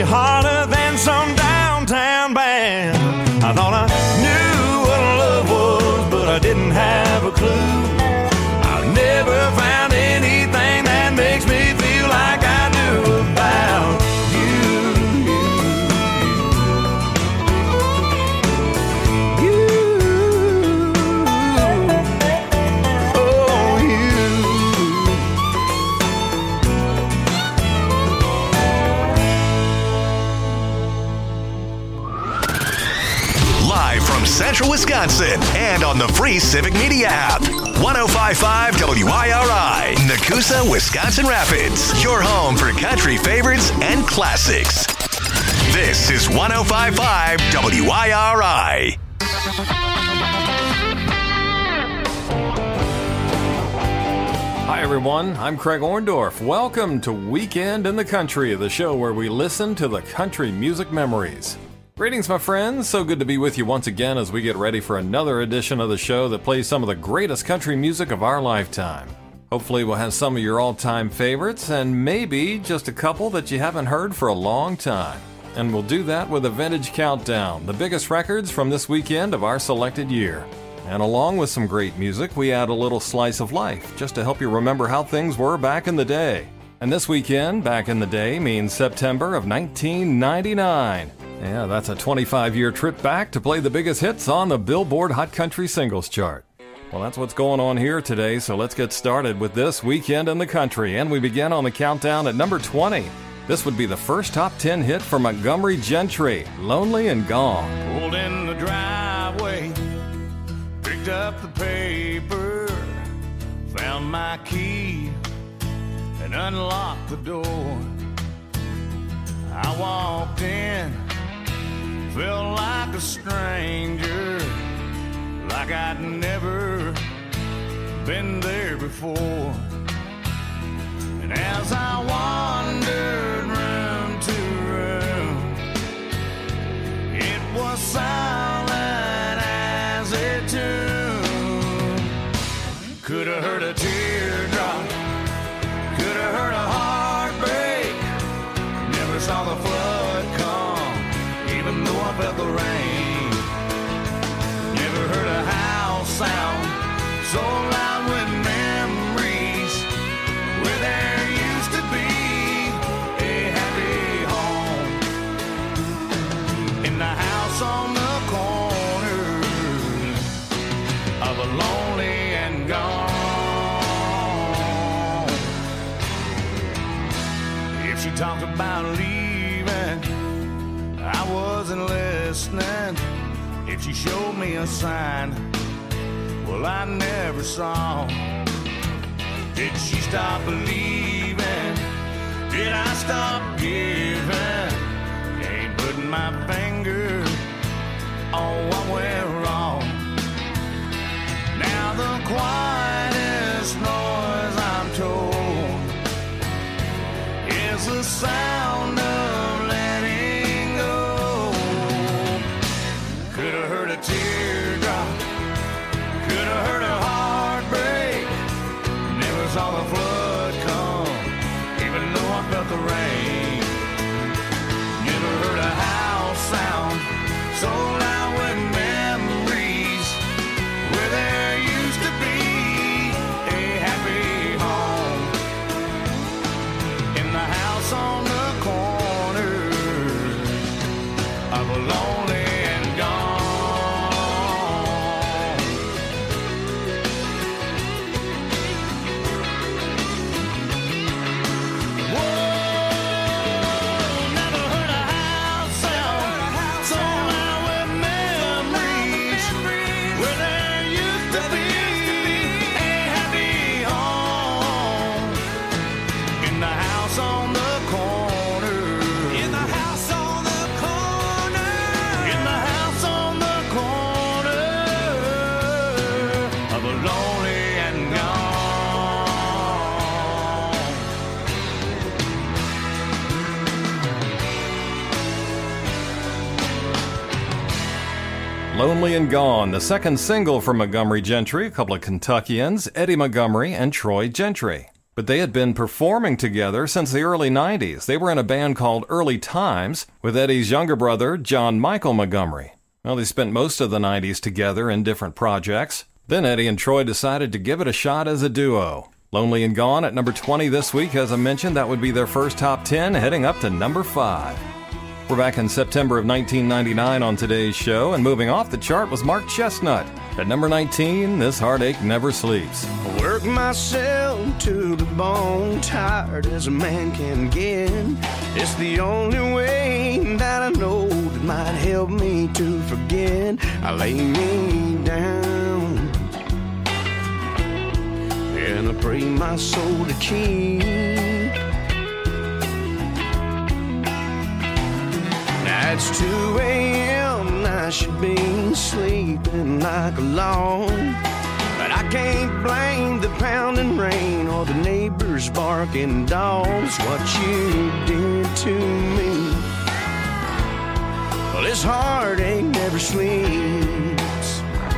harder than some downtown band. I thought I knew what love was, but I didn't have a clue. I've never found anything that makes me feel like I do about Central Wisconsin and on the free Civic Media app. 105.5 WIRI, Nakusa, Wisconsin Rapids. Your home for country favorites and classics. This is 105.5 WIRI. Hi everyone, I'm Craig Orndorff. Welcome to Weekend in the Country, the show where we listen to the country music memories. Greetings, my friends. So good to be with you once again as we get ready for another edition of the show that plays some of the greatest country music of our lifetime. Hopefully we'll have some of your all-time favorites and maybe just a couple that you haven't heard for a long time. And we'll do that with a vintage countdown, the biggest records from this weekend of our selected year. And along with some great music, we add a little slice of life just to help you remember how things were back in the day. And this weekend, back in the day, means September of 1999. Yeah, that's a 25-year trip back to play the biggest hits on the Billboard Hot Country Singles Chart. Well, that's what's going on here today, so let's get started with this Weekend in the Country. And we begin on the countdown at number 20. This would be the first top 10 hit for Montgomery Gentry, Lonely and Gone. Pulled in the driveway, picked up the paper, found my key, and unlocked the door. I walked in, felt like a stranger, like I'd never been there before. And as I wandered room to room, it was silent as a tomb. Could have heard a teardrop, could have heard a heartbreak. Never saw the flood come, even though I felt the rain. Never heard a house sound so loud with memories, where there used to be a happy home. In the house on the corner of a lonely and gone. If she talked about leaving, I wasn't listening. If she showed me a sign, well, I never saw. Did she stop believing? Did I stop giving? Can't put my finger on what went wrong. Now the quietest noise, I'm told, is the sound of letting go. Could have heard a teardrop, could have heard a heartbreak. Never saw the flood come, even though I felt the rain. Never heard a house sound so loud with memories, where there used to be a happy home. In the house on the corner of a lonely and gone. Never heard a house sound so loud with memories, where there used to be a happy home. In the house on the corner, in the house on the corner, in the house on the corner of a lonely and gone. Lonely and Gone, the second single from Montgomery Gentry, a couple of Kentuckians, Eddie Montgomery and Troy Gentry. But they had been performing together since the early 90s. They were in a band called Early Times with Eddie's younger brother, John Michael Montgomery. Well, they spent most of the 90s together in different projects. Then Eddie and Troy decided to give it a shot as a duo. Lonely and Gone at number 20 this week. As I mentioned, that would be their first top 10, heading up to number 5. We're back in September of 1999 on today's show, and moving off the chart was Mark Chestnut. At number 19, This Heartache Never Sleeps. I work myself to the bone, tired as a man can get. It's the only way that I know that might help me to forget. I lay me down and I pray my soul to keep. Now it's 2 a.m. and I should be sleeping like a log, but I can't blame the pounding rain or the neighbors barking dogs. What you did to me, well, this heartache never sleeps.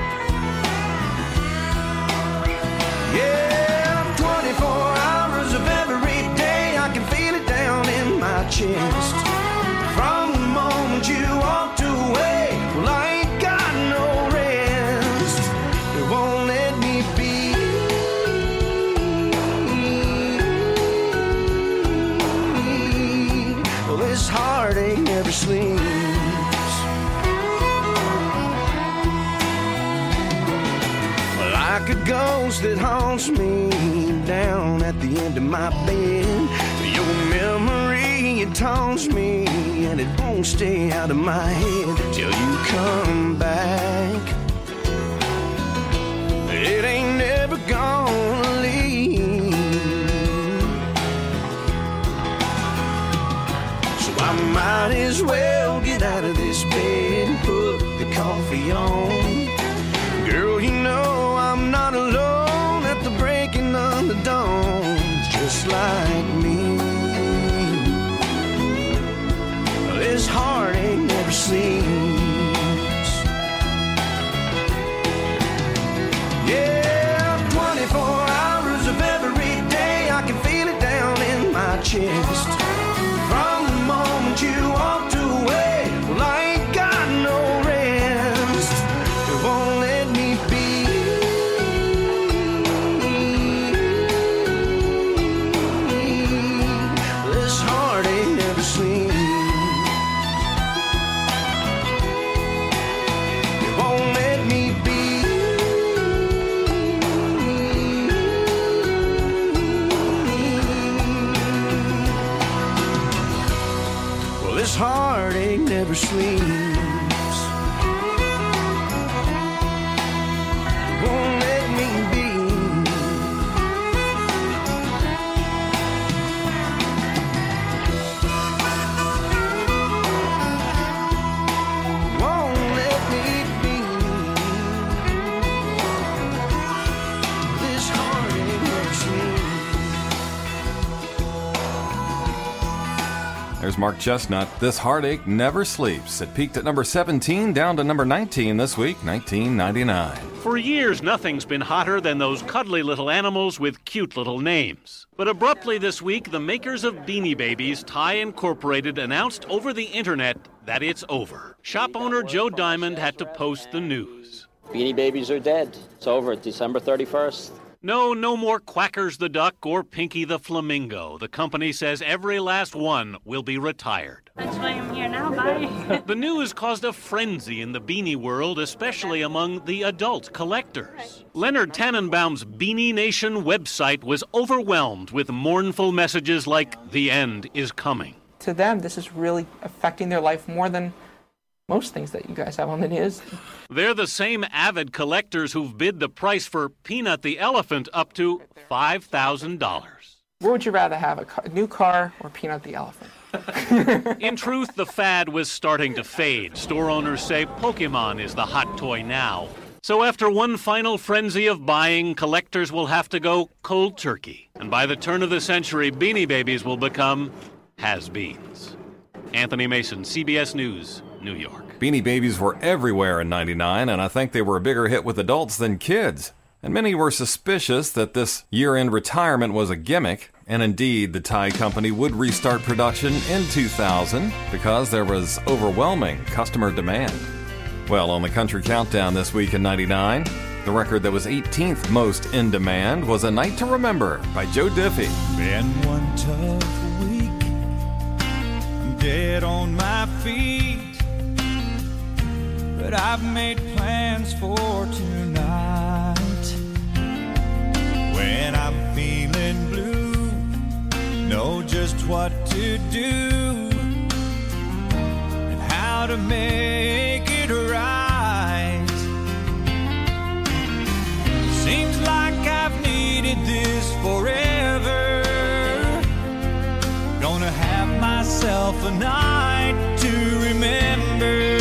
Yeah, 24 hours of every day I can feel it down in my chest. From the moment you walked away, well, I ain't got no rest. It won't let me be. Well, this heartache never sleeps. Well, like a ghost that haunts me down at the end of my bed. Your memory, it taunts me, and it won't stay out of my head till you come back. It ain't never gonna leave. So I might as well get out of this bed and put the coffee on. Girl, you know I'm not alone at the breaking of the dawn. Just like me, this heartache never sleeps. Yeah, 24 hours of every day I can feel it down in my chest. From the moment you walked away, well, I ain't got no rest. It won't let me be. This heartache never sleeps. This heartache never sleeps. Won't let me be. Won't let me be. This heartache never sleeps. There's Mark Chestnut. This Heartache Never Sleeps. It peaked at number 17, down to number 19 this week, 1999. For years, nothing's been hotter than those cuddly little animals with cute little names. But abruptly this week, the makers of Beanie Babies, Ty Incorporated, announced over the internet that it's over. Shop owner Joe Diamond had to post the news. Beanie Babies are dead. It's over December 31st. No more Quackers the Duck or Pinky the Flamingo. The company says every last one will be retired. That's why I'm here now, bye. The news caused a frenzy in the beanie world, especially among the adult collectors. Leonard Tannenbaum's Beanie Nation website was overwhelmed with mournful messages like, "The end is coming." To them, this is really affecting their life more than most things that you guys have on the news. They're the same avid collectors who've bid the price for Peanut the Elephant up to $5,000. Where would you rather have, a new car or Peanut the Elephant? In truth, the fad was starting to fade. Store owners say Pokemon is the hot toy now. So after one final frenzy of buying, collectors will have to go cold turkey. And by the turn of the century, Beanie Babies will become has-beens. Anthony Mason, CBS News, New York. Beanie Babies were everywhere in '99, and I think they were a bigger hit with adults than kids. and many were suspicious that this year-end retirement was a gimmick, and indeed the Tide Company would restart production in 2000 because there was overwhelming customer demand. Well, on the Country Countdown this week in 99, the record that was 18th most in demand was A Night to Remember by Joe Diffie. Been one tough week, I'm dead on my feet, but I've made plans for tonight. When I'm feeling blue, know just what to do and how to make it right. Seems like I've needed this forever. Gonna have myself a night to remember.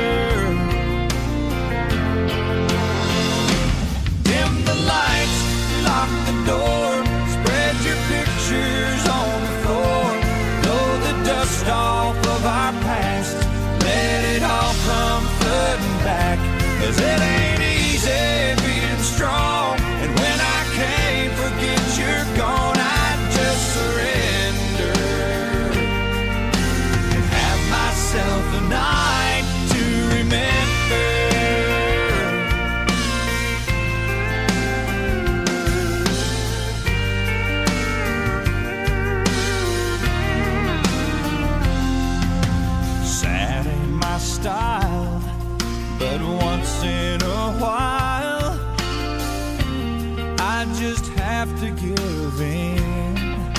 Dim the lights, lock the door, spread your pictures on the floor, blow the dust off of our past, let it all come flooding back, 'cause it ain't easy being strong, and when I can't forget you're gone, I just surrender and have myself a night to remember. Sad ain't my style, but once in a while I just have to give in,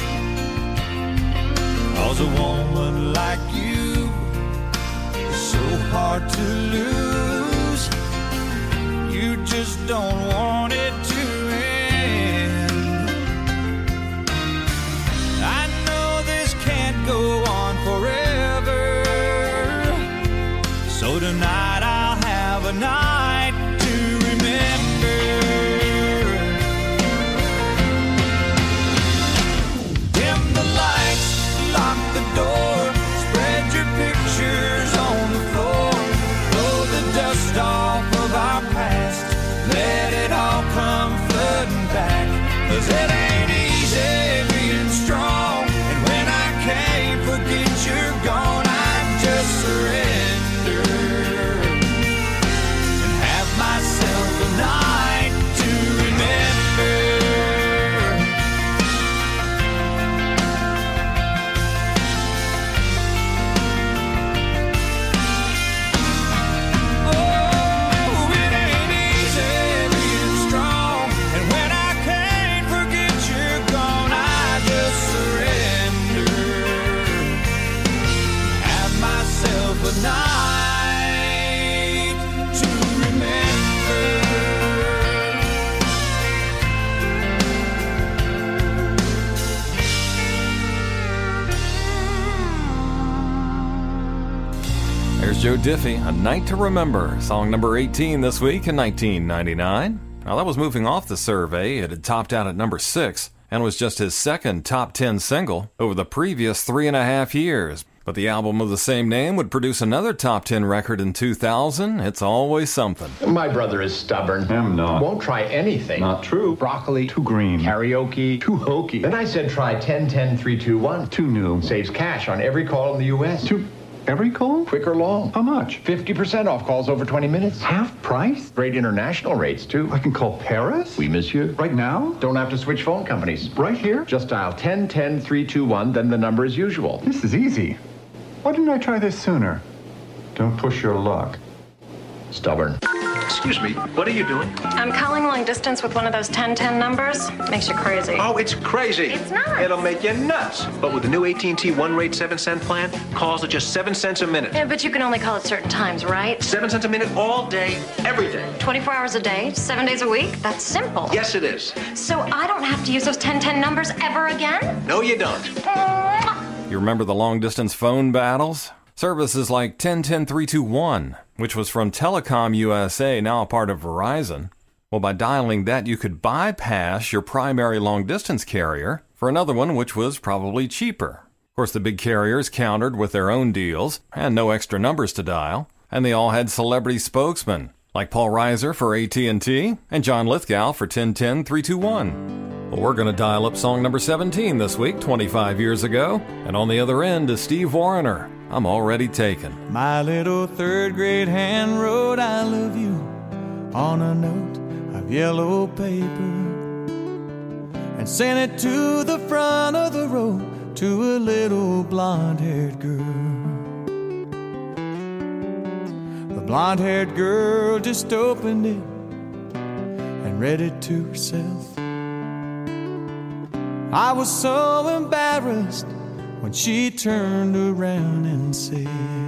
'cause a woman like you is so hard to lose. You just don't want it to end. I know this can't go on forever, so tonight I'll have a night to remember. Dim the lights, lock the door, spread your pictures on the floor, blow the dust off of our past, let it all come flooding back, 'cause it ain't easy being strong, and when I can't forget you're gone, I just surrender and have myself a night to remember. Oh, it ain't easy being strong, and when I can't forget you're gone, I just surrender, have myself a night to remember. There's Joe Diffie, A Night to Remember, song number 18 this week in 1999. Now that was moving off the survey. It had topped out at number 6 and was just his second top 10 single over the previous 3.5 years. But the album of the same name would produce another top 10 record in 2000. It's always something. My brother is stubborn. I'm not. Won't try anything. Not true. Broccoli. Too green. Karaoke. Too hokey. Then I said try 10-10-3-2-1. Too new. Saves cash on every call in the U.S. Too... Every call? Quick or long. How much? 50% off calls over 20 minutes. Half price? Great international rates, too. I can call Paris? Oui, monsieur. Right now? Don't have to switch phone companies. Right here? Just dial 10-10-3-2-1, then the number as usual. This is easy. Why didn't I try this sooner? Don't push your luck. Stubborn. Excuse me, what are you doing? I'm calling long distance with one of those 1010 numbers. Makes you crazy. Oh, it's crazy. It's not. It'll make you nuts. But with the new AT&T One Rate 7-cent plan, calls are just 7 cents a minute. Yeah, but you can only call at certain times, right? 7 cents a minute all day, every day. 24 hours a day, 7 days a week? That's simple. Yes, it is. So I don't have to use those 1010 numbers ever again? No, you don't. You remember the long-distance phone battles? Services like 10-10-3-2-1, which was from Telecom USA, now a part of Verizon. Well, by dialing that, you could bypass your primary long-distance carrier for another one which was probably cheaper. Of course, the big carriers countered with their own deals and no extra numbers to dial, and they all had celebrity spokesmen, like Paul Reiser for AT&T and John Lithgow for 10-10-321. Well, we're going to dial up song number 17 this week, 25 years ago, and on the other end is Steve Wariner, I'm Already Taken. My little third grade hand wrote I love you on a note of yellow paper and sent it to the front of the row to a little blonde-haired girl. The blonde-haired girl just opened it and read it to herself. I was so embarrassed when she turned around and said,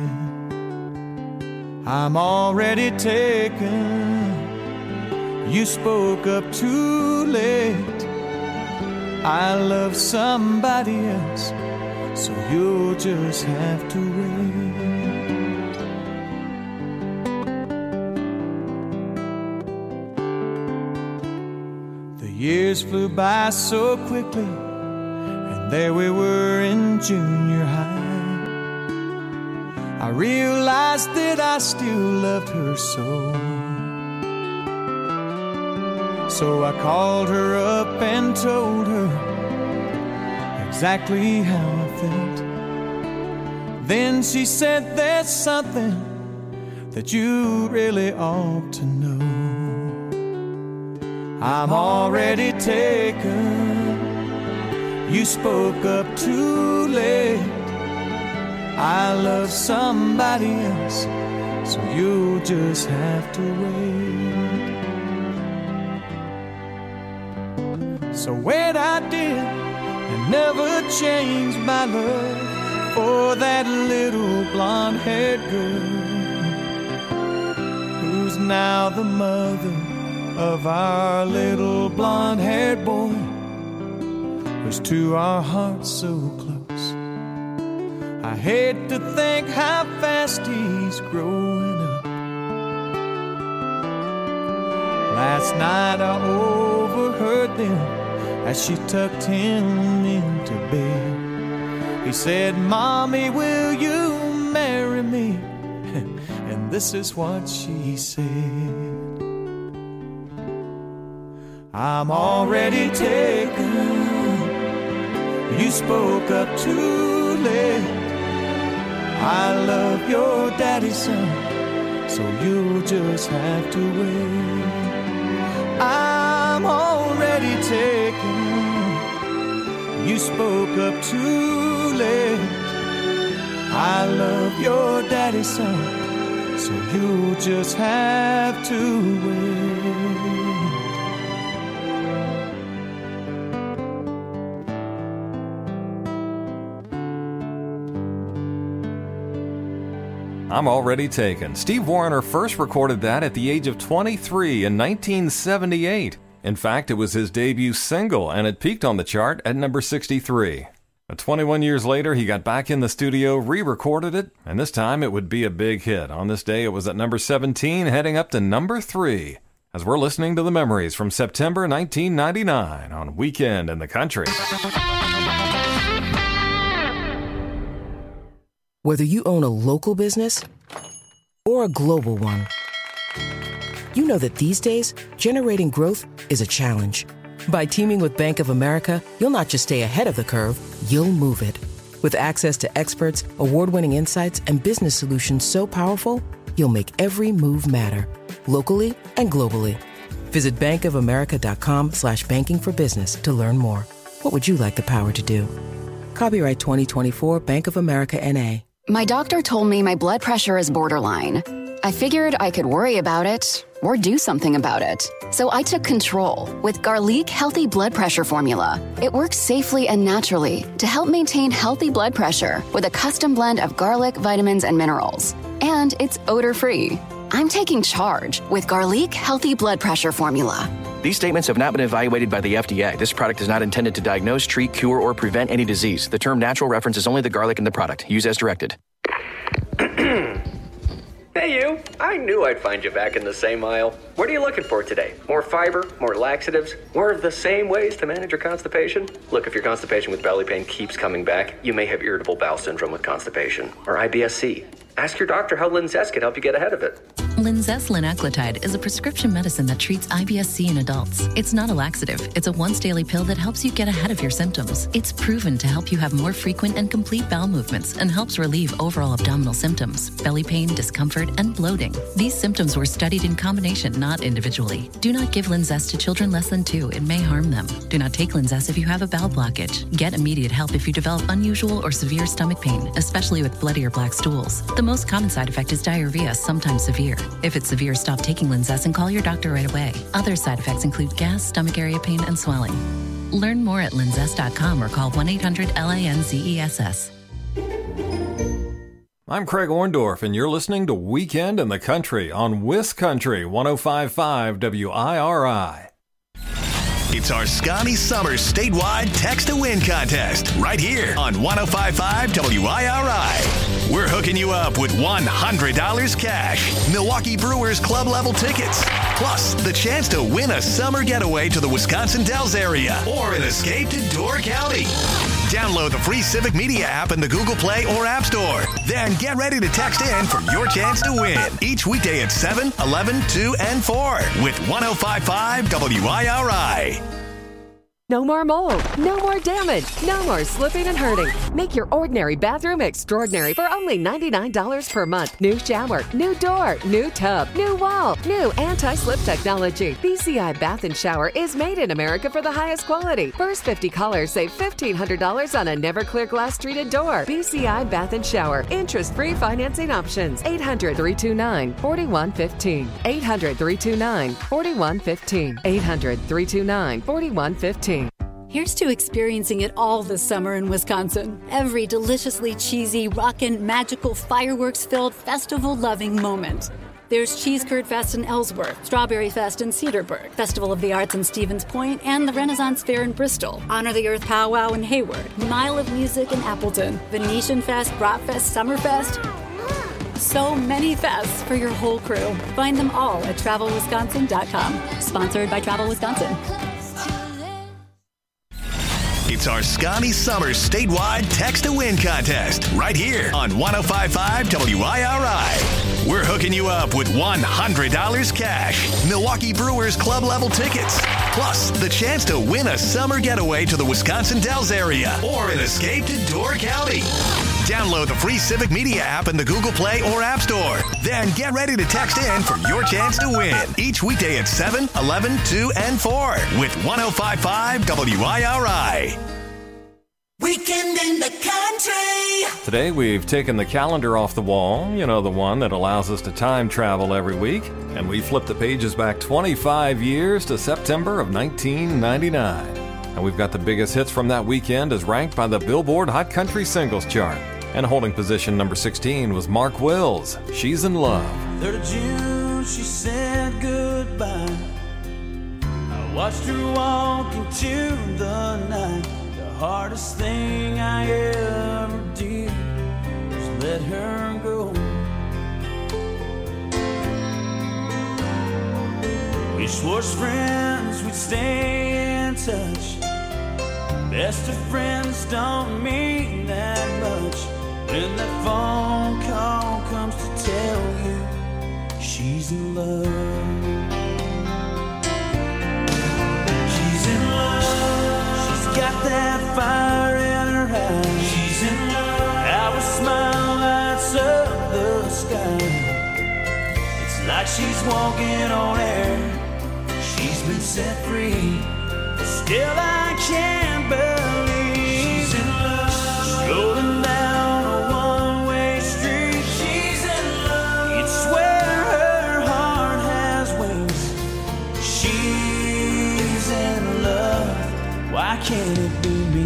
I'm already taken. You spoke up too late. I love somebody else, so you'll just have to wait. The years flew by so quickly, and there we were in junior high. I realized that I still loved her so. So I called her up and told her exactly how I felt. Then she said, there's something that you really ought to know. I'm already taken. You spoke up too late. I love somebody else, so you'll just have to wait. So wait, I did, and never changed my love for that little blonde-haired girl, who's now the mother of our little blonde-haired boy, who's to our hearts so close. I hate to think how fast he's growing up. Last night I overheard them as she tucked him into bed. He said, Mommy, will you marry me? And this is what she said. I'm already taken. You spoke up too late. I love your daddy's son, so you'll just have to wait. I'm already taken. You spoke up too late. I love your daddy's son, so you'll just have to wait. I'm Already Taken. Steve Wariner first recorded that at the age of 23 in 1978. In fact, it was his debut single, and it peaked on the chart at number 63. But 21 years later, he got back in the studio, re-recorded it, and this time it would be a big hit. On this day, it was at number 17, heading up to number 3, as we're listening to the memories from September 1999 on Weekend in the Country. Whether you own a local business or a global one, you know that these days, generating growth is a challenge. By teaming with Bank of America, you'll not just stay ahead of the curve, you'll move it. With access to experts, award-winning insights, and business solutions so powerful, you'll make every move matter, locally and globally. Visit bankofamerica.com/banking for business to learn more. What would you like the power to do? Copyright 2024 Bank of America N.A. My doctor told me my blood pressure is borderline. I figured I could worry about it or do something about it. So I took control with Garlic Healthy Blood Pressure Formula. It works safely and naturally to help maintain healthy blood pressure with a custom blend of garlic, vitamins, and minerals. And it's odor-free. I'm taking charge with Garlic Healthy Blood Pressure Formula. These statements have not been evaluated by the FDA. This product is not intended to diagnose, treat, cure, or prevent any disease. The term natural references only the garlic in the product. Use as directed. Hey you, I knew I'd find you back in the same aisle. What are you looking for today? More fiber, more laxatives, more of the same ways to manage your constipation? Look, if your constipation with belly pain keeps coming back, you may have irritable bowel syndrome with constipation, or IBS-C. Ask your doctor how Linzess can help you get ahead of it. Linzess linaclotide is a prescription medicine that treats IBS-C in adults. It's not a laxative. It's a once-daily pill that helps you get ahead of your symptoms. It's proven to help you have more frequent and complete bowel movements and helps relieve overall abdominal symptoms, belly pain, discomfort, and bloating. These symptoms were studied in combination, not individually. Do not give Linzess to children less than 2. It may harm them. Do not take Linzess if you have a bowel blockage. Get immediate help if you develop unusual or severe stomach pain, especially with bloody or black stools. The most common side effect is diarrhea, sometimes severe. If it's severe, stop taking Linzess and call your doctor right away. Other side effects include gas, stomach area pain, and swelling. Learn more at linzess.com or call 1-800-LINZESS. I'm Craig Orndorff, and you're listening to Weekend in the Country on WisCountry 105.5 WIRI. It's our Scotty Summers statewide Text to Win contest right here on 105.5 WIRI. We're hooking you up with $100 cash, Milwaukee Brewers club level tickets, plus the chance to win a summer getaway to the Wisconsin Dells area or an escape to Door County. Download the free Civic Media app in the Google Play or App Store. Then get ready to text in for your chance to win each weekday at 7, 11, 2, and 4 with 105.5 WIRI. No more mold, no more damage, no more slipping and hurting. Make your ordinary bathroom extraordinary for only $99 per month. New shower, new door, new tub, new wall, new anti-slip technology. BCI Bath and Shower is made in America for the highest quality. First 50 callers save $1,500 on a never clear glass treated door. BCI Bath and Shower. Interest-free financing options. 800-329-4115. 800-329-4115. 800-329-4115. Here's to experiencing it all this summer in Wisconsin. Every deliciously cheesy, rockin', magical, fireworks-filled, festival-loving moment. There's Cheese Curd Fest in Ellsworth, Strawberry Fest in Cedarburg, Festival of the Arts in Stevens Point, and the Renaissance Fair in Bristol, Honor the Earth Powwow in Hayward, Mile of Music in Appleton, Venetian Fest, Bratfest, Summerfest. So many fests for your whole crew. Find them all at TravelWisconsin.com. Sponsored by Travel Wisconsin. It's our Scotty Summers statewide Text to Win contest right here on 105.5 WIRI. We're hooking you up with $100 cash, Milwaukee Brewers club level tickets, plus the chance to win a summer getaway to the Wisconsin Dells area or an escape to Door County. Download the free Civic Media app in the Google Play or App Store. Then get ready to text in for your chance to win each weekday at 7, 11, 2, and 4 with 105.5 WIRI. Weekend in the Country. Today we've taken the calendar off the wall, you know, the one that allows us to time travel every week, and we flipped the pages back 25 years to September of 1999. And we've got the biggest hits from that weekend as ranked by the Billboard Hot Country Singles Chart. And holding position number 16 was Mark Wills, She's in Love. 3rd of June, she said goodbye. I watched her walk into the night. The hardest thing I ever did was let her go. We swore as friends we'd stay in touch. Best of friends don't mean that much when that phone call comes to tell you she's in love. She's in love. She's got that fire in her eyes. She's in love. How a smile lights up the sky. It's like she's walking on air. She's been set free. Still I can't believe she's in love. She's rolling down a one-way street. She's in love. You'd swear her heart has wings. She's in love. Why can't it be me?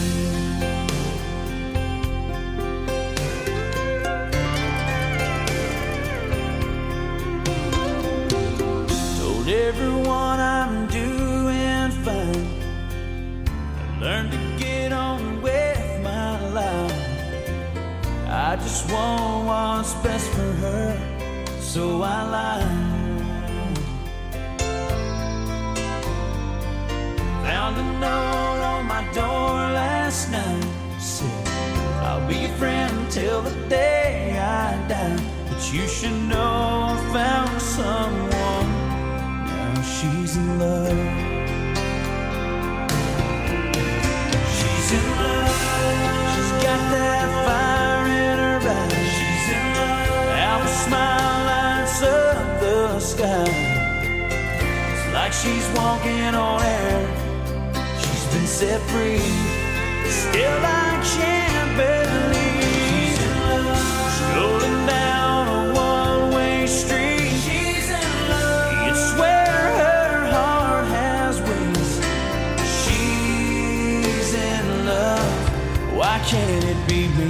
Told everyone I'm doing fine. Learn to get on with my life. I just want what's best for her, so I lied. Found a note on my door last night. Said, I'll be your friend till the day I die. But you should know I found someone. Now she's in love. She's in love. She's got that fire in her eyes. She's in love. How the smile lights up the sky. It's like she's walking on air. She's been set free. Still I can't believe she's in love. Strolling down a one-way street. She's in love. It's where her heart has wings. She's in love. Why can't it be me?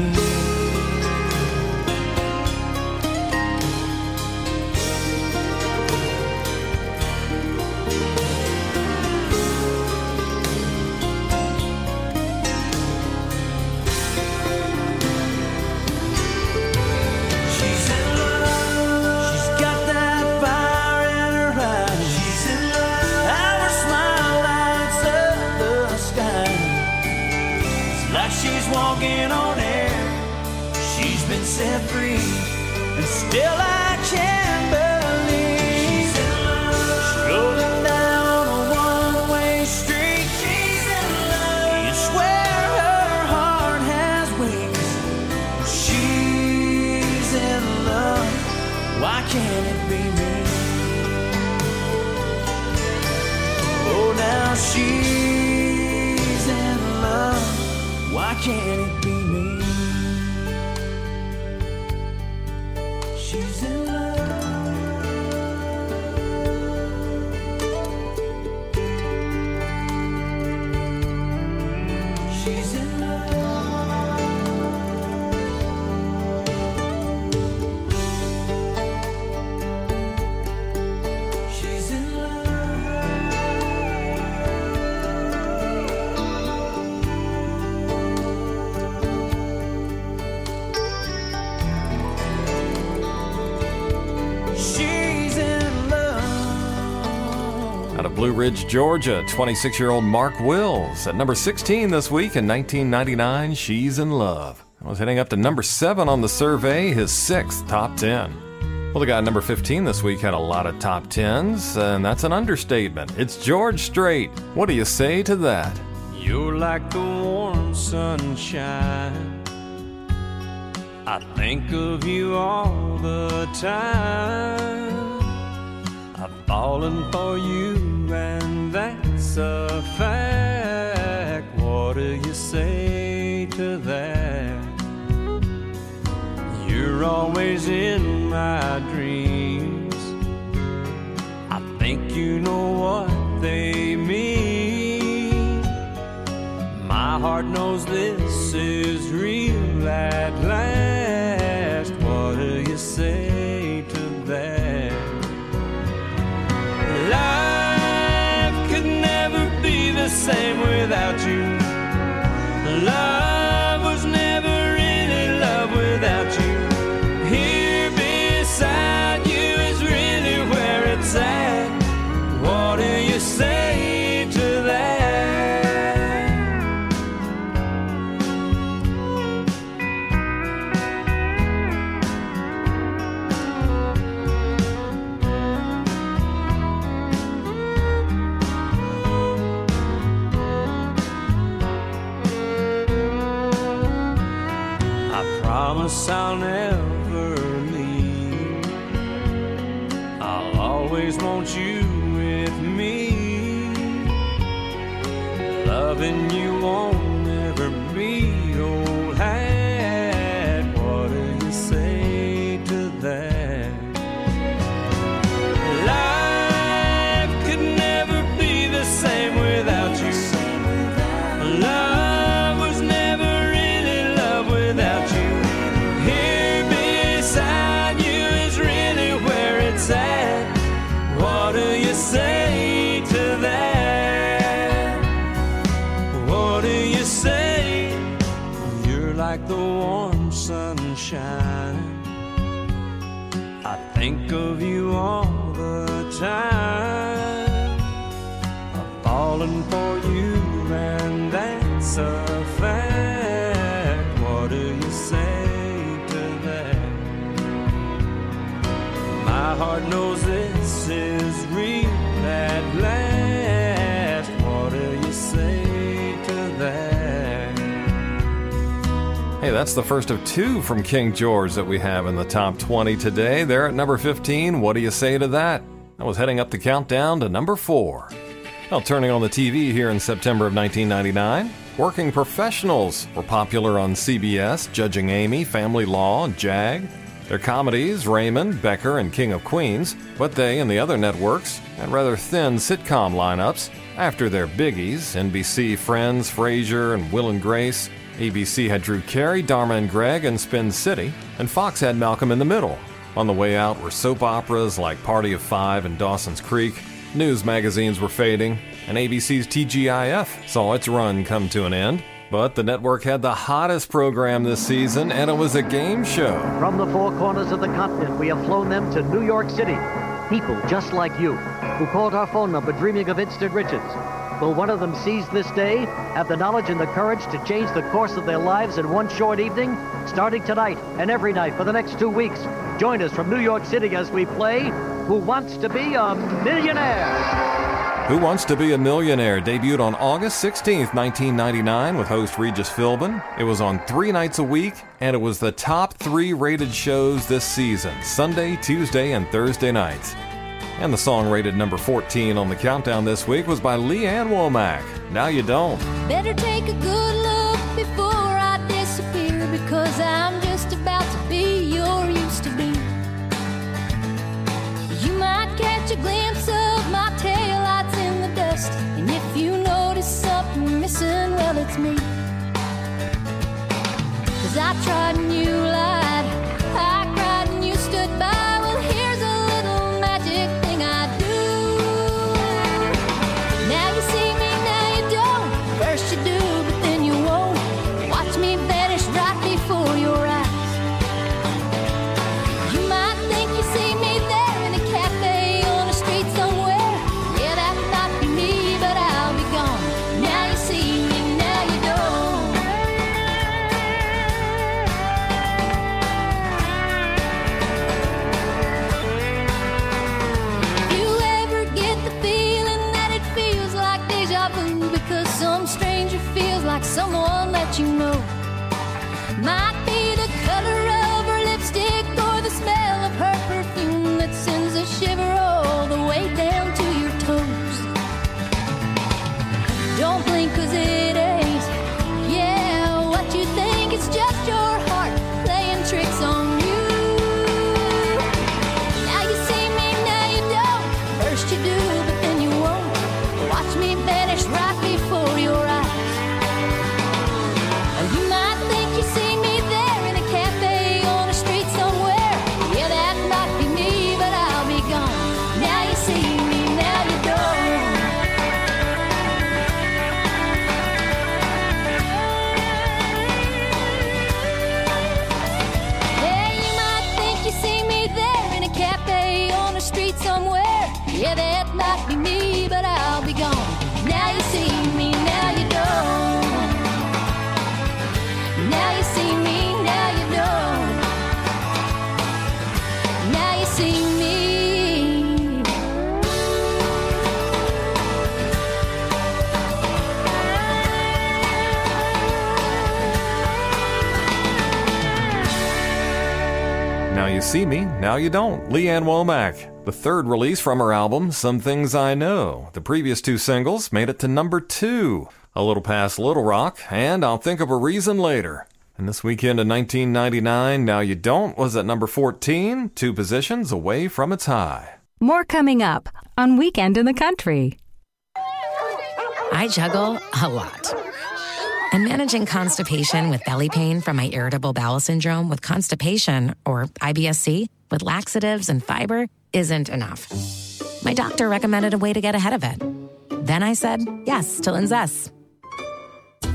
Walking on air, she's been set free, and still I can't believe she's in love. Strolling down a one-way street, she's in love. It's where her heart has wings. She's in love. Why can't it be me? Oh, now she's in love. Why can't it be me? She's in love. She's in love. She's in Blue Ridge, Georgia, 26-year-old Mark Wills. At number 16 this week in 1999, She's in Love. I was heading up to number 7 on the survey, his 6th top 10. Well, the guy at number 15 this week had a lot of top 10s, and that's an understatement. It's George Strait. What do you say to that? You're like the warm sunshine. I think of you all the time. I've fallen for you, and that's a fact. What do you say to that? You're always in my dreams. I think you know what they mean. My heart knows this is real at last. What do you say to that? Life could never be the same without you. Love was never really love without you. Here beside you is really where it's at. What do you say to that? Promise I'll never leave. I'll always want you with me. Loving you won't ever be old hat. What do you say to that? Life could never be the same without you. Love was never really love without you. What do you say to that? What do you say? You're like the warm sunshine. I think of you all the time. I'm falling for you, and that's a fact. What do you say to that? My My heart knows this is real at last. What do you say to that? Hey, that's the first of two from King George that we have in the top 20 today. They're at number 15. What do you say to that? That was heading up the countdown to number 4. Well, turning on the TV here in September of 1999, Working Professionals were popular on CBS, Judging Amy, Family Law, and JAG. Their comedies, Raymond, Becker, and King of Queens, but they and the other networks had rather thin sitcom lineups. After their biggies, NBC, Friends, Frasier, and Will and Grace, ABC had Drew Carey, Dharma and Greg, and Spin City, and Fox had Malcolm in the Middle. On the way out were soap operas like Party of Five and Dawson's Creek. News magazines were fading, and ABC's TGIF saw its run come to an end. But the network had the hottest program this season, and it was a game show. From the four corners of the continent, we have flown them to New York City. People just like you, who called our phone number dreaming of instant riches. Will one of them seize this day, have the knowledge and the courage to change the course of their lives in one short evening? Starting tonight and every night for the next 2 weeks, join us from New York City as we play Who Wants to Be a Millionaire? Who Wants to Be a Millionaire debuted on August 16th, 1999 with host Regis Philbin. It was on 3 nights a week, and it was the top 3 rated shows this season, Sunday, Tuesday, and Thursday nights. And the song rated number 14 on the countdown this week was by Leanne Womack, Now You Don't. Better take a good look before I disappear, because I'm just about to be your used to be. You might catch a glimpse of my taillights in the dust, and if you notice something missing, well, it's me. 'Cause I tried and you lied, I cried and you stood by. Well, here's a little magic thing I do. Now you see me, now you don't. First you do, but then you won't. Watch me vanish right before your eyes. You might think you see me there in a cafe on the street somewhere. Yeah, that might be me, but I'll be gone. Now you see me, now you don't. If you ever get the feeling that it feels like deja vu because some stranger feels like someone let you know, might be the color of her lipstick or the smell of her perfume that sends a shiver all the way down to your toes. Don't blink 'cause it ain't, yeah, what you think. It's just your heart playing tricks on you. Now you see me, now you don't. First you do, but then you won't. Watch me vanish right before your eyes. You might think you see me there in a cafe on the street somewhere. Yeah, that might be me, but I'll be gone. Now you see me, now you don't. Yeah, you might think you see me there in a cafe on the street somewhere. Yeah, that might be me, but I'll be gone. Now you see me, now you don't. Now you see me, now you don't. Now you see me. Now You See Me, Now You Don't, Leanne Womack. The third release from her album, Some Things I Know. The previous 2 singles made it to number 2. A Little Past Little Rock, and I'll Think of a Reason Later. And this weekend in 1999, Now You Don't was at number 14, 2 positions away from its high. More coming up on Weekend in the Country. I juggle a lot. And managing constipation with belly pain from my irritable bowel syndrome with constipation, or IBS-C, with laxatives and fiber isn't enough. My doctor recommended a way to get ahead of it. Then I said yes to Linzess.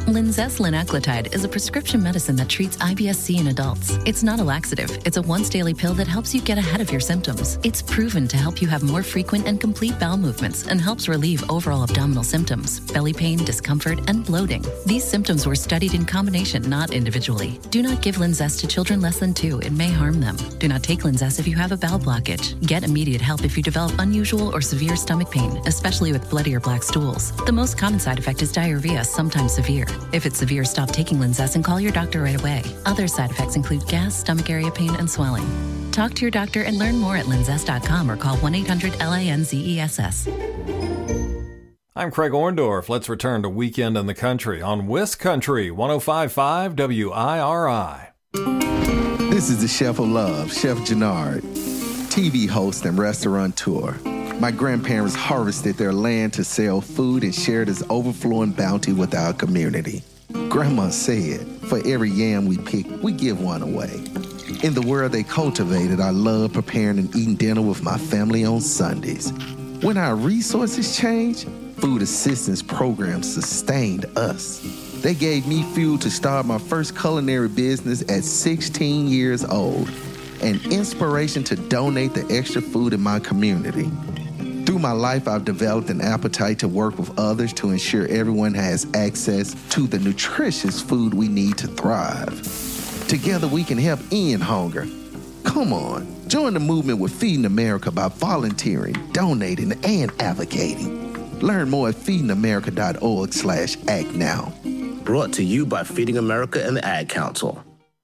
Linzess linaclotide is a prescription medicine that treats IBS-C in adults. It's not a laxative. It's a once-daily pill that helps you get ahead of your symptoms. It's proven to help you have more frequent and complete bowel movements and helps relieve overall abdominal symptoms, belly pain, discomfort, and bloating. These symptoms were studied in combination, not individually. Do not give Linzess to children less than 2. It may harm them. Do not take Linzess if you have a bowel blockage. Get immediate help if you develop unusual or severe stomach pain, especially with bloody or black stools. The most common side effect is diarrhea, sometimes severe. If it's severe, stop taking Linzess and call your doctor right away. Other side effects include gas, stomach area pain, and swelling. Talk to your doctor and learn more at linzess.com or call 1-800-LINZESS. I'm Craig Orndorff. Let's return to Weekend in the Country on Wiscountry 105.5 WIRI. This is the Chef of Love, Chef Jannard, TV host and restaurateur. My grandparents harvested their land to sell food and shared its overflowing bounty with our community. Grandma said, for every yam we pick, we give one away. In the world they cultivated, I love preparing and eating dinner with my family on Sundays. When our resources changed, food assistance programs sustained us. They gave me fuel to start my first culinary business at 16 years old, and inspiration to donate the extra food in my community. Through my life, I've developed an appetite to work with others to ensure everyone has access to the nutritious food we need to thrive. Together, we can help end hunger. Come on, join the movement with Feeding America by volunteering, donating, and advocating. Learn more at feedingamerica.org/act now. Brought to you by Feeding America and the Ad Council.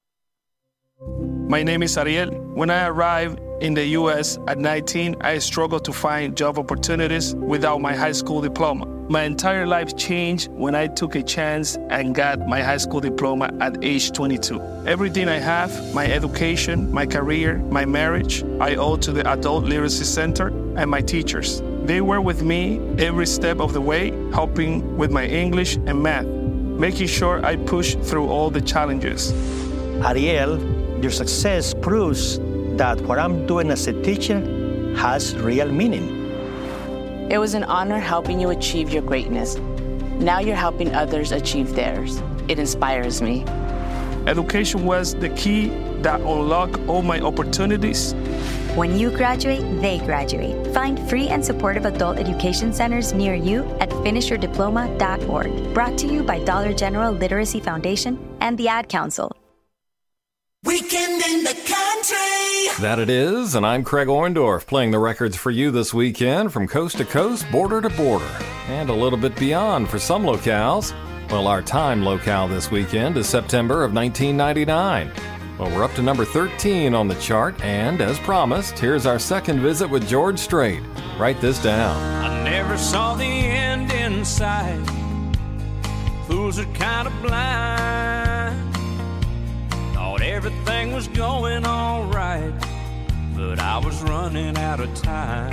My name is Ariel. When I arrived in the U.S. at 19, I struggled to find job opportunities without my high school diploma. My entire life changed when I took a chance and got my high school diploma at age 22. Everything I have, my education, my career, my marriage, I owe to the Adult Literacy Center and my teachers. They were with me every step of the way, helping with my English and math, making sure I pushed through all the challenges. Ariel, your success proves that what I'm doing as a teacher has real meaning. It was an honor helping you achieve your greatness. Now you're helping others achieve theirs. It inspires me. Education was the key that unlocked all my opportunities. When you graduate, they graduate. Find free and supportive adult education centers near you at finishyourdiploma.org. Brought to you by Dollar General Literacy Foundation and the Ad Council. Weekend in the Country. That it is, and I'm Craig Orndorff, playing the records for you this weekend from coast to coast, border to border, and a little bit beyond for some locales. Well, our time locale this weekend is September of 1999. Well, we're up to number 13 on the chart, and as promised, here's our second visit with George Strait. Write this down. I never saw the end in sight. Fools are kind of blind. Thought everything was going all right, but I was running out of time.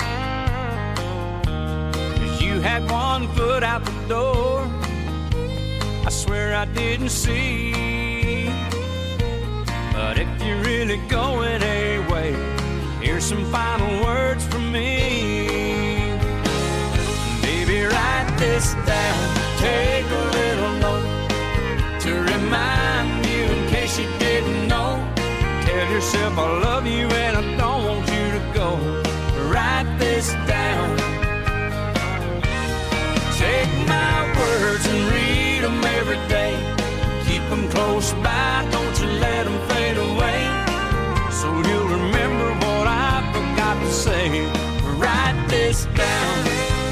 'Cause you had one foot out the door, I swear I didn't see. But if you're really going away, here's some final words from me. Baby, write this down, take a little note to remind you in case you didn't know. Tell yourself I love you and I don't want you to go. Write this down. Take my words and read them every day. Keep them close by, don't you let them fade away. So you'll remember what I forgot to say. Write this down.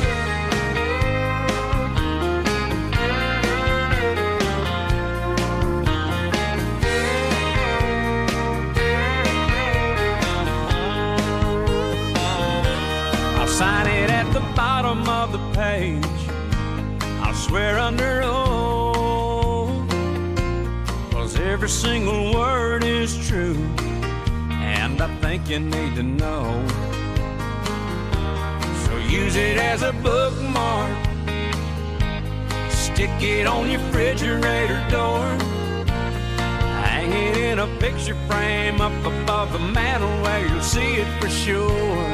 Sign it at the bottom of the page. I'll swear under oath, 'cause every single word is true, and I think you need to know. So use it as a bookmark, stick it on your refrigerator door, hang it in a picture frame up above the mantle where you'll see it for sure.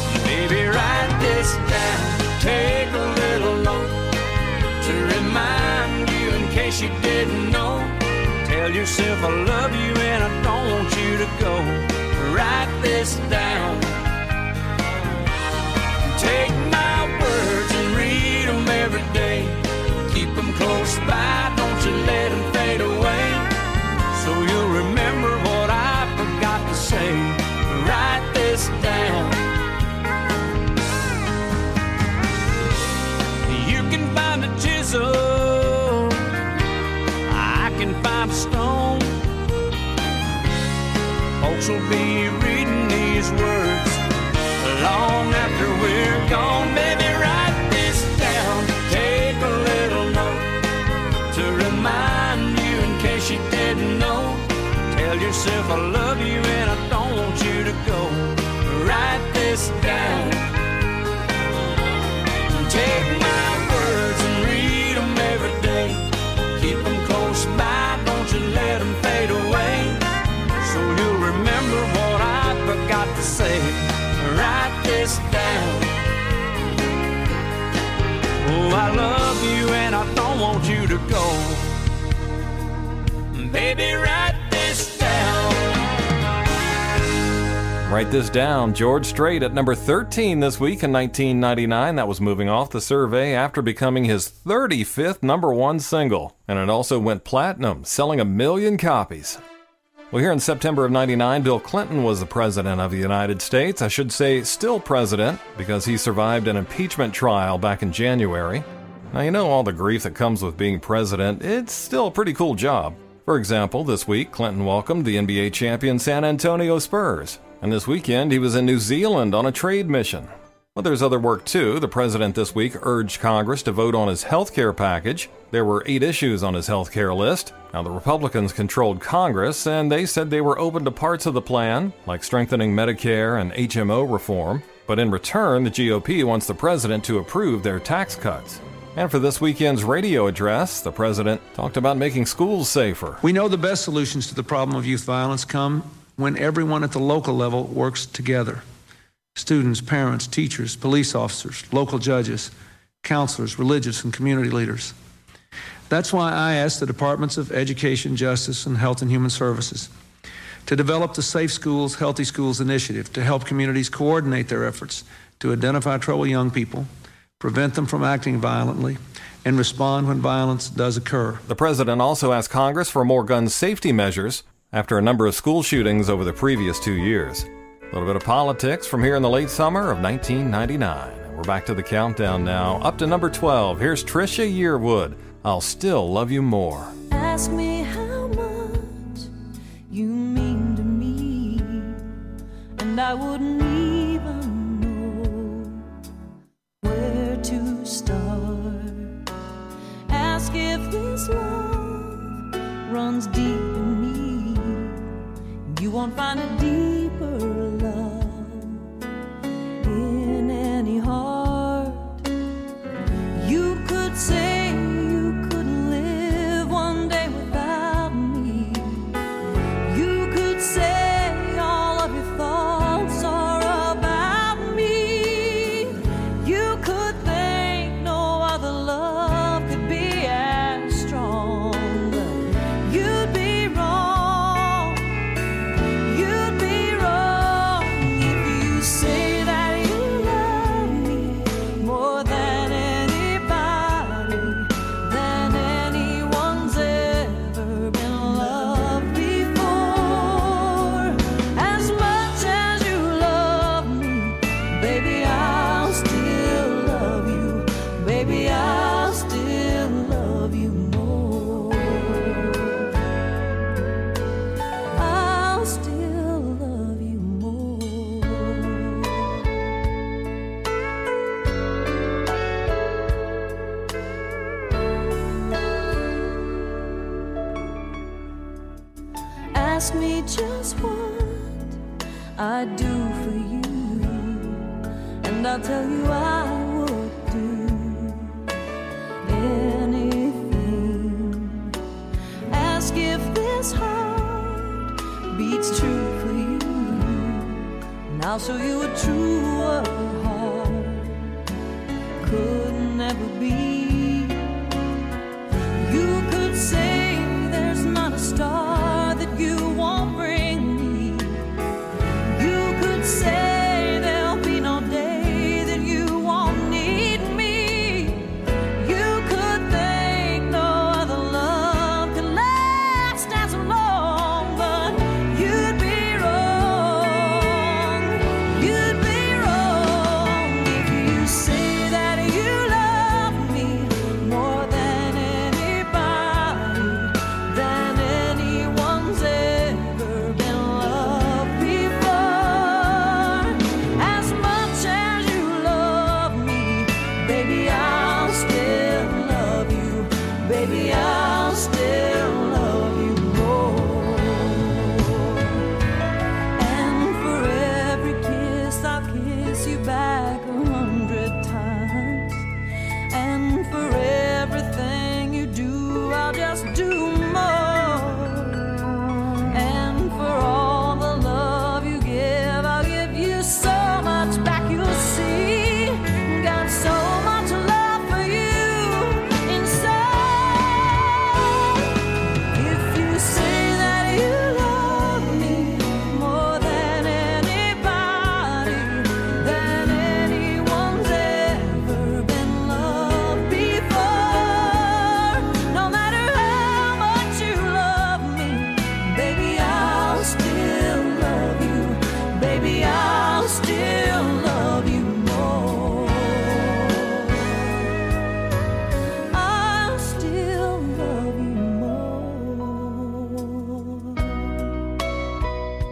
Baby, write this down, take a little note to remind case you didn't know. Tell yourself I love you and I don't want you to go. Write this down. Take my words and read them every day. Keep them close by, don't you let them fade away. So you'll remember what I forgot to say. Write this down. You can find a chisel, I can find a stone. Folks will be reading these words long after we're gone. Baby, write this down. Take a little note to remind you in case you didn't know. Tell yourself I love you and I don't want you to go. Write this down. Take my words and read them every day. Keep them close by, don't you let them fade away. So you'll remember what I forgot to say. Write this down. Oh, I love you and I don't want you to go. Baby, write this down. Write this down. George Strait at number 13 this week in 1999. That was moving off the survey after becoming his 35th number one single. And it also went platinum, selling 1 million copies. Well, here in September of 99, Bill Clinton was the president of the United States. I should say still president, because he survived an impeachment trial back in January. Now, you know all the grief that comes with being president. It's still a pretty cool job. For example, this week, Clinton welcomed the NBA champion San Antonio Spurs. And this weekend, he was in New Zealand on a trade mission. Well, there's other work too. The president this week urged Congress to vote on his health care package. There were 8 issues on his health care list. Now, the Republicans controlled Congress, and they said they were open to parts of the plan, like strengthening Medicare and HMO reform. But in return, the GOP wants the president to approve their tax cuts. And for this weekend's radio address, the president talked about making schools safer. We know the best solutions to the problem of youth violence come when everyone at the local level works together. Students, parents, teachers, police officers, local judges, counselors, religious and community leaders. That's why I asked the Departments of Education, Justice, and Health and Human Services to develop the Safe Schools, Healthy Schools initiative to help communities coordinate their efforts to identify troubled young people, prevent them from acting violently, and respond when violence does occur. The president also asked Congress for more gun safety measures after a number of school shootings over the previous 2 years. A little bit of politics from here in the late summer of 1999. We're back to the countdown now. Up to number 12. Here's Trisha Yearwood. I'll Still Love You More. Ask me how much you mean to me, and I wouldn't even know where to start. Ask if this love runs deep in me, you won't find a deeper love in any heart. You could say ask me just what I do for you, and I'll tell you I would do anything. Ask if this heart beats true for you, and I'll show you a truer heart could never be. You could say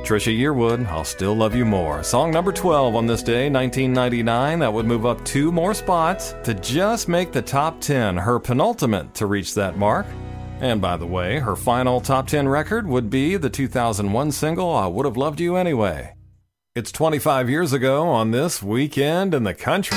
Trisha Yearwood, I'll Still Love You More. Song number 12 on this day, 1999. That would move up 2 more spots to just make the top 10, her penultimate to reach that mark. And by the way, her final top 10 record would be the 2001 single, I Would Have Loved You Anyway. It's 25 years ago on this Weekend in the Country.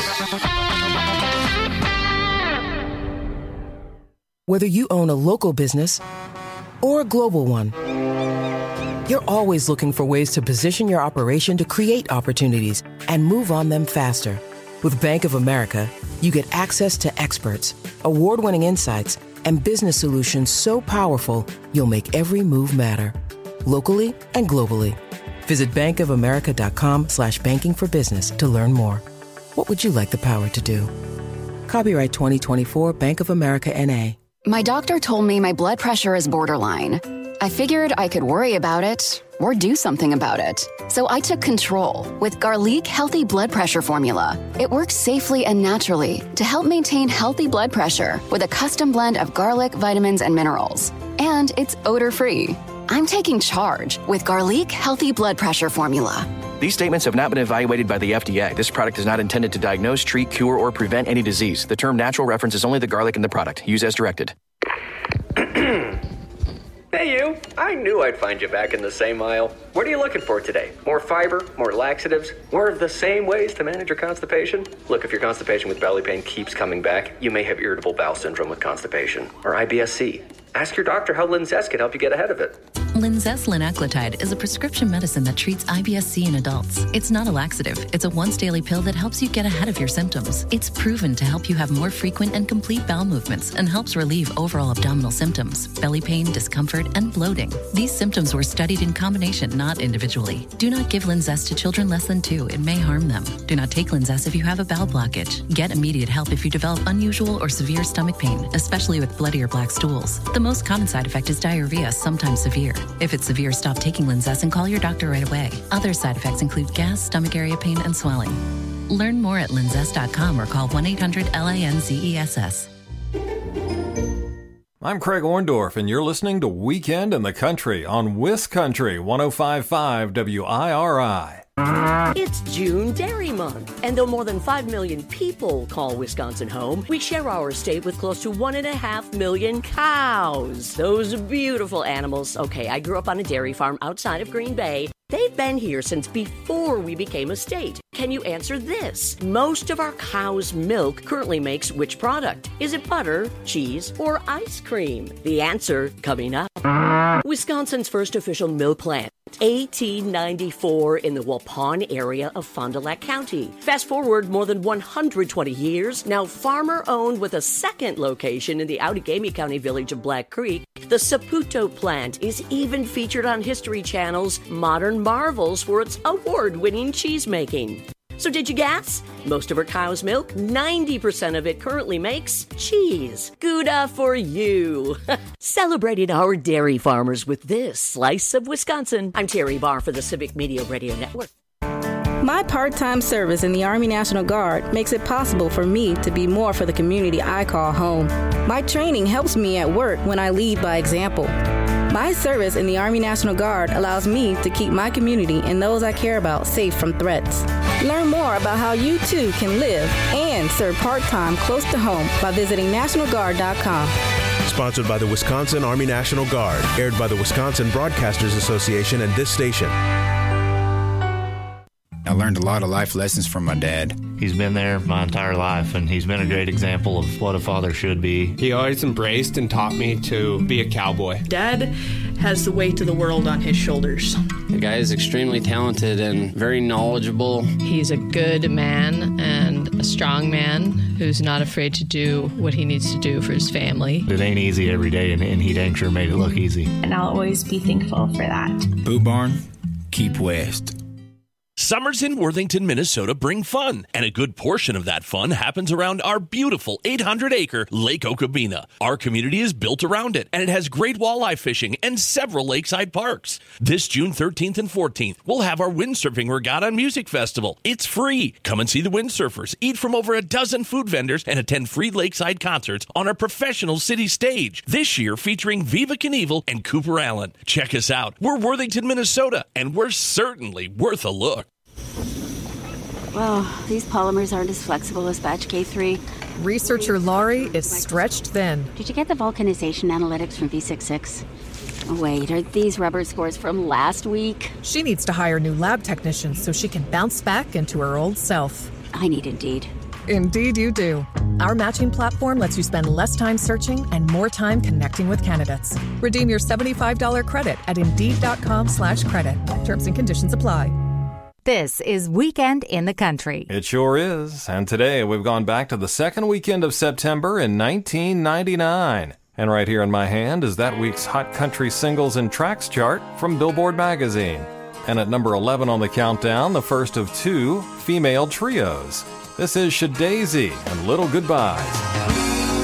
Whether you own a local business or a global one, you're always looking for ways to position your operation to create opportunities and move on them faster. With Bank of America, you get access to experts, award-winning insights, and business solutions so powerful, you'll make every move matter. Locally and globally. Visit bankofamerica.com/banking for business to learn more. What would you like the power to do? Copyright 2024 Bank of America N.A. My doctor told me my blood pressure is borderline. I figured I could worry about it or do something about it. So I took control with Garlic Healthy Blood Pressure Formula. It works safely and naturally to help maintain healthy blood pressure with a custom blend of garlic, vitamins, and minerals. And it's odor-free. I'm taking charge with Garlic Healthy Blood Pressure Formula. These statements have not been evaluated by the FDA. This product is not intended to diagnose, treat, cure, or prevent any disease. The term natural references only the garlic in the product. Use as directed. Hey you, I knew I'd find you back in the same aisle. What are you looking for today? More fiber, more laxatives, more of the same ways to manage your constipation? Look, if your constipation with belly pain keeps coming back, you may have irritable bowel syndrome with constipation, or IBS-C. Ask your doctor how Linzess can help you get ahead of it. Linzess linaclotide is a prescription medicine that treats IBS-C in adults. It's not a laxative. It's a once-daily pill that helps you get ahead of your symptoms. It's proven to help you have more frequent and complete bowel movements and helps relieve overall abdominal symptoms, belly pain, discomfort, and bloating. These symptoms were studied in combination, not individually. Do not give Linzess to children less than 2. It may harm them. Do not take Linzess if you have a bowel blockage. Get immediate help if you develop unusual or severe stomach pain, especially with bloody or black stools. The most common side effect is diarrhea, sometimes severe. If it's severe, stop taking Linzess and call your doctor right away. Other side effects include gas, stomach area pain, and swelling. Learn more at linzess.com or call 1-800-LINZESS. I'm Craig Orndorff, and you're listening to Weekend in the Country on WisCountry 105.5 WIRI. It's June Dairy Month, and though more than 5 million people call Wisconsin home, we share our state with close to 1.5 million cows. Those beautiful animals. Okay, I grew up on a dairy farm outside of Green Bay. They've been here since before we became a state. Can you answer this? Most of our cow's milk currently makes which product? Is it butter, cheese, or ice cream? The answer coming up. Wisconsin's first official milk plant. 1894 in the Waupun area of Fond du Lac County. Fast forward more than 120 years, now farmer-owned with a second location in the Outagamie County village of Black Creek, the Saputo plant is even featured on History Channel's Modern Marvels for its award-winning cheese-making. So did you guess? Most of our cow's milk, 90% of it currently makes cheese. Gouda for you. Celebrating our dairy farmers with this slice of Wisconsin. I'm Terry Barr for the Civic Media Radio Network. My part-time service in the Army National Guard makes it possible for me to be more for the community I call home. My training helps me at work when I lead by example. My service in the Army National Guard allows me to keep my community and those I care about safe from threats. Learn more about how you too can live and serve part-time close to home by visiting NationalGuard.com. Sponsored by the Wisconsin Army National Guard, aired by the Wisconsin Broadcasters Association and this station. I learned a lot of life lessons from my dad. He's been there my entire life, and he's been a great example of what a father should be. He always embraced and taught me to be a cowboy. Dad has the weight of the world on his shoulders. The guy is extremely talented and very knowledgeable. He's a good man and a strong man who's not afraid to do what he needs to do for his family. It ain't easy every day, and he dang sure made it look easy. And I'll always be thankful for that. Boot Barn, keep west. Summers in Worthington, Minnesota bring fun, and a good portion of that fun happens around our beautiful 800-acre Lake Okabena. Our community is built around it, and it has great walleye fishing and several lakeside parks. This June 13th and 14th, we'll have our Windsurfing Regatta and Music Festival. It's free. Come and see the windsurfers, eat from over a dozen food vendors, and attend free lakeside concerts on our professional city stage. This year featuring Viva Knievel and Cooper Allen. Check us out. We're Worthington, Minnesota, and we're certainly worth a look. Well, these polymers aren't as flexible as batch K3. Researcher Laurie is stretched thin. Did you get the vulcanization analytics from V66? Wait, are these rubber scores from last week? She needs to hire new lab technicians so she can bounce back into her old self. I need Indeed. Indeed you do. Our matching platform lets you spend less time searching and more time connecting with candidates. Redeem your $75 credit at Indeed.com/credit. Terms and conditions apply. This is Weekend in the Country. It sure is. And today we've gone back to the second weekend of September in 1999. And right here in my hand is that week's Hot Country Singles and Tracks chart from Billboard magazine. And at number 11 on the countdown, the first of two female trios. This is Shadazy and Little Goodbyes.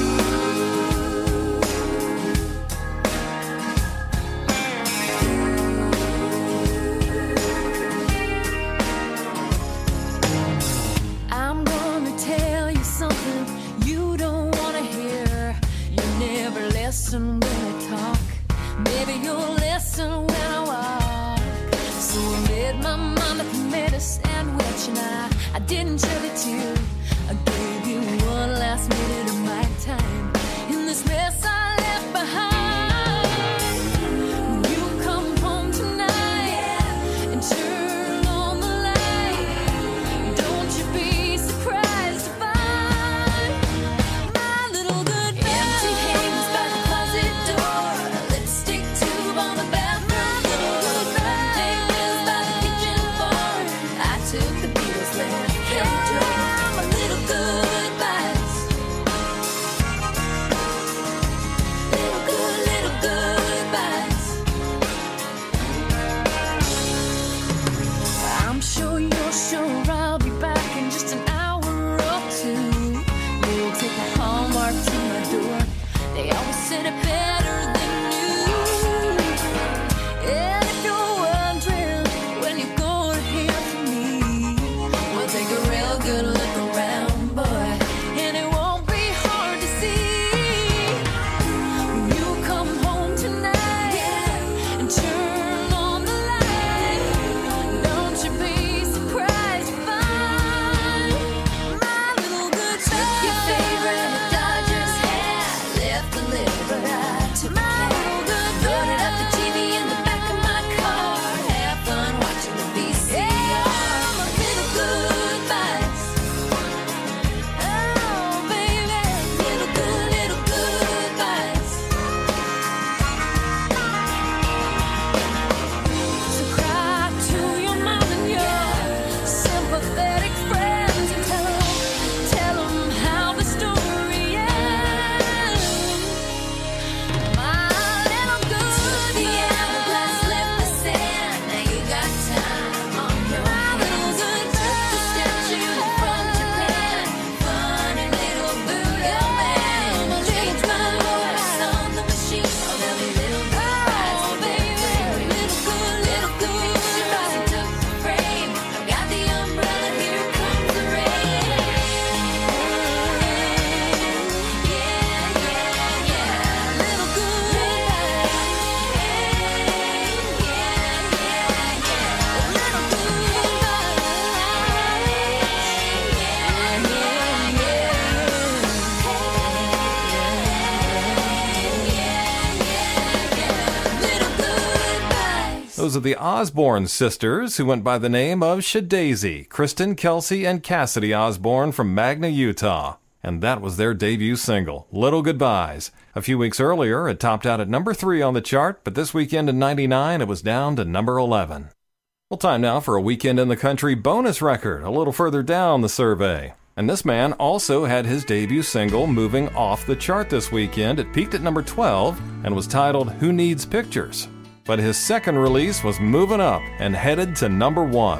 Those are the Osborne sisters, who went by the name of Shadazy, Kristen, Kelsey, and Cassidy Osborne from Magna, Utah. And that was their debut single, Little Goodbyes. A few weeks earlier, it topped out at number 3 on the chart, but this weekend in '99, it was down to number 11. Well, time now for a Weekend in the Country bonus record, a little further down the survey. And this man also had his debut single moving off the chart this weekend. It peaked at number 12 and was titled Who Needs Pictures? But his second release was moving up and headed to number 1.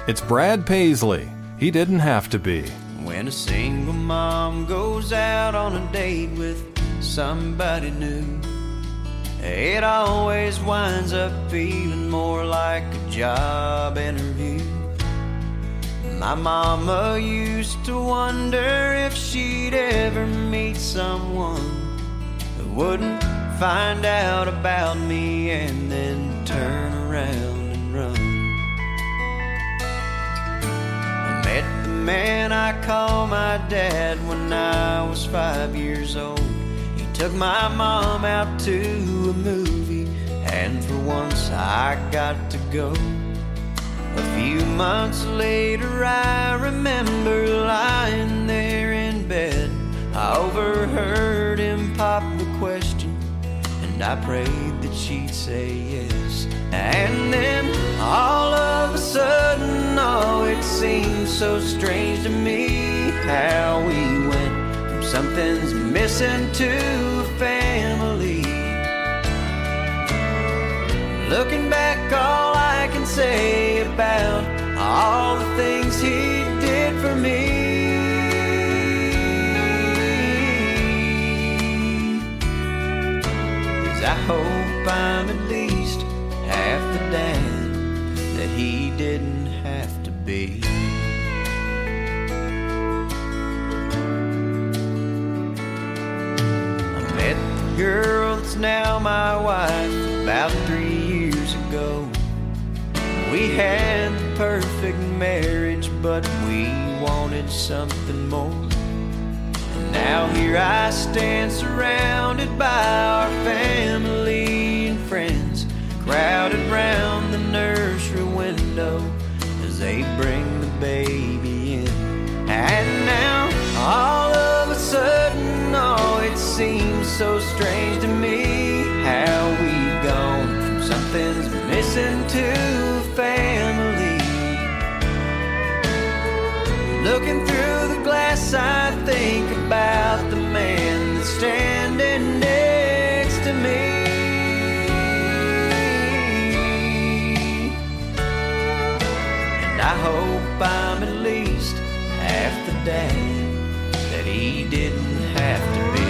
It's Brad Paisley. He didn't have to be. When a single mom goes out on a date with somebody new, it always winds up feeling more like a job interview. My mama used to wonder if she'd ever meet someone who wouldn't find out about me and then turn around and run. I met the man I call my dad when I was 5 years old. He took my mom out to a movie, and for once I got to go. A few months later I remember lying there in bed. I overheard him pop the question, and I prayed that she'd say yes. And then all of a sudden, oh, it seemed so strange to me how we went from something's missing to a family. Looking back, all I can say about all the things he did for me is I hope I'm at least half the dad that he didn't have to be. I met the girl that's now my wife about 3 years ago. We had the perfect marriage, but we wanted something more. And now here I stand surrounded by our family and friends, crowded round the nursery window as they bring the baby in. And now all of a sudden, oh, it seems so strange to me how we've gone from something's missing to family. Looking through the glass, I think about the man that's standing next to me. And I hope I'm at least half the dad that he didn't have to be.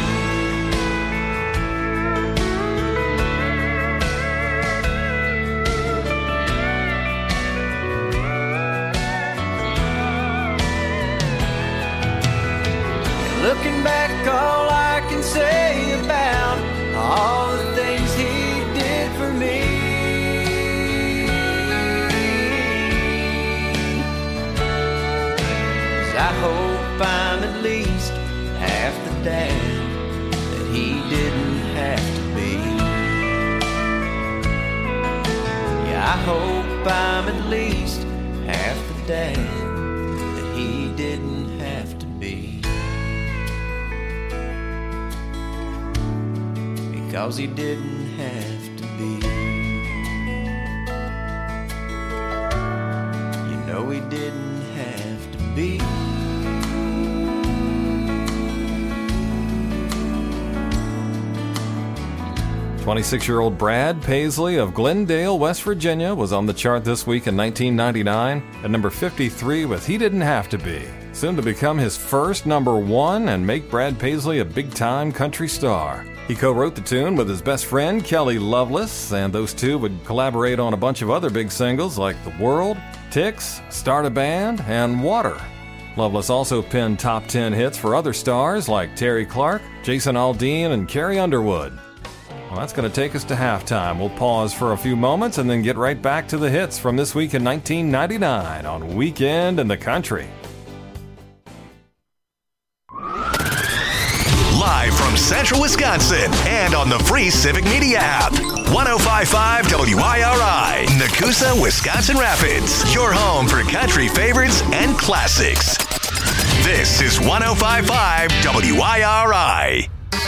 Looking back, all I can say about all the things he did for me is I hope I'm at least half the dad that he didn't have to be. Yeah, I hope I'm at least half the dad that he didn't have to be. Because he didn't have to be. You know he didn't have to be. 26-year-old Brad Paisley of Glendale, West Virginia, was on the chart this week in 1999 at number 53 with He Didn't Have to Be, soon to become his first number one and make Brad Paisley a big-time country star. He co-wrote the tune with his best friend Kelly Loveless, and those two would collaborate on a bunch of other big singles like The World, Tix, Start a Band, and Water. Loveless also penned top 10 hits for other stars like Terry Clark, Jason Aldean, and Carrie Underwood. Well, that's going to take us to halftime. We'll pause for a few moments and then get right back to the hits from this week in 1999 on Weekend in the Country. Live from Central Wisconsin and on the free Civic Media app. 105.5 WIRI, Nakusa, Wisconsin Rapids. Your home for country favorites and classics. This is 105.5 WIRI.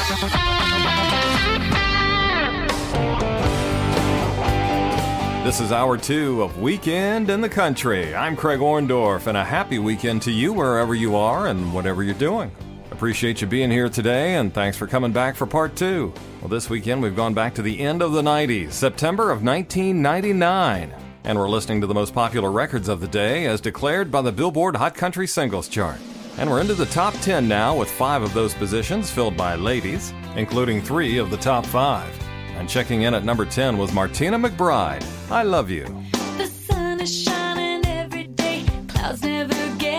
This is hour 2 of Weekend in the Country. I'm Craig Orndorff, and a happy weekend to you wherever you are and whatever you're doing. Appreciate you being here today, and thanks for coming back for part 2. Well, this weekend we've gone back to the end of the 90s, September of 1999. And we're listening to the most popular records of the day as declared by the Billboard Hot Country Singles Chart. And we're into the top 10 now with 5 of those positions filled by ladies, including 3 of the top 5. And checking in at number 10 was Martina McBride, I Love You. The sun is shining every day, clouds never get